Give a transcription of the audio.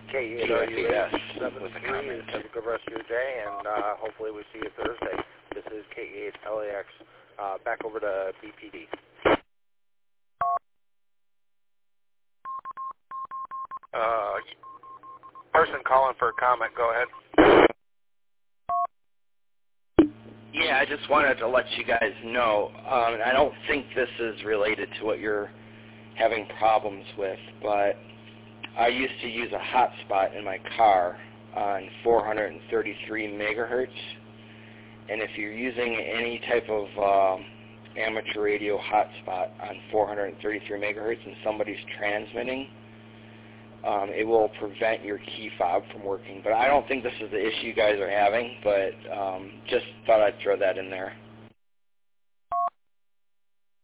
KEWS 73. Have a good rest of your day, and hopefully we see you Thursday. This is KEH-LAX. Back over to BPD. Person calling for a comment, go ahead. Yeah, I just wanted to let you guys know, I don't think this is related to what you're having problems with, but I used to use a hotspot in my car on 433 megahertz, and if you're using any type of amateur radio hotspot on 433 megahertz and somebody's transmitting, it will prevent your key fob from working. But I don't think this is the issue you guys are having, but just thought I'd throw that in there.